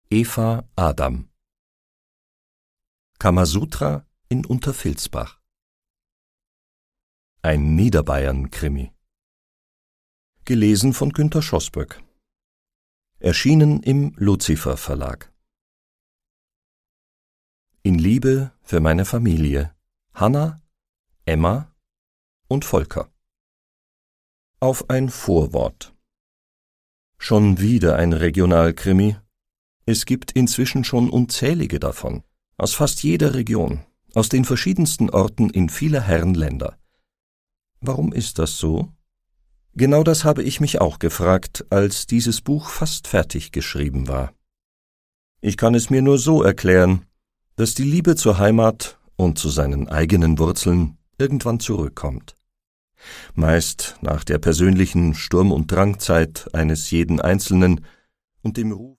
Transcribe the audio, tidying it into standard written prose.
Eva Adam. Kamasutra in Untervilsbach. Ein Niederbayern-Krimi. Gelesen von Günter Schoßböck. Erschienen im Luzifer Verlag. In Liebe für meine Familie. Hanna, Emma und Volker. Auf ein Vorwort. Schon wieder ein Regionalkrimi. Es gibt inzwischen schon unzählige davon, aus fast jeder Region, aus den verschiedensten Orten in vieler Herren Länder. Warum ist das so? Genau das habe ich mich auch gefragt, als dieses Buch fast fertig geschrieben war. Ich kann es mir nur so erklären, dass die Liebe zur Heimat und zu seinen eigenen Wurzeln irgendwann zurückkommt. Meist nach der persönlichen Sturm- und Drangzeit eines jeden Einzelnen und dem Ruf